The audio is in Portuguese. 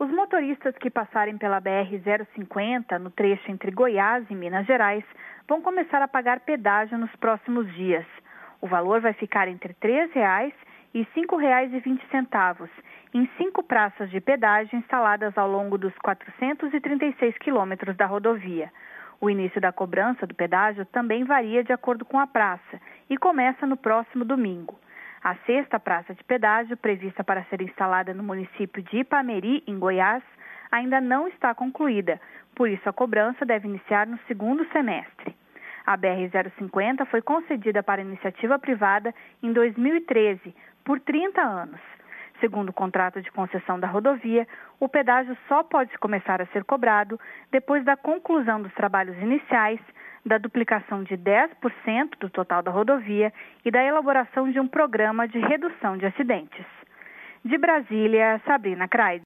Os motoristas que passarem pela BR-050, no trecho entre Goiás e Minas Gerais, vão começar a pagar pedágio nos próximos dias. O valor vai ficar entre R$ 3,00 e R$ 5,20, em 5 praças de pedágio instaladas ao longo dos 436 quilômetros da rodovia. O início da cobrança do pedágio também varia de acordo com a praça e começa no próximo domingo. A 6ª praça de pedágio, prevista para ser instalada no município de Ipameri, em Goiás, ainda não está concluída, por isso a cobrança deve iniciar no segundo semestre. A BR-050 foi concedida para iniciativa privada em 2013, por 30 anos. Segundo o contrato de concessão da rodovia, o pedágio só pode começar a ser cobrado depois da conclusão dos trabalhos iniciais, da duplicação de 10% do total da rodovia e da elaboração de um programa de redução de acidentes. De Brasília, Sabrina Craide.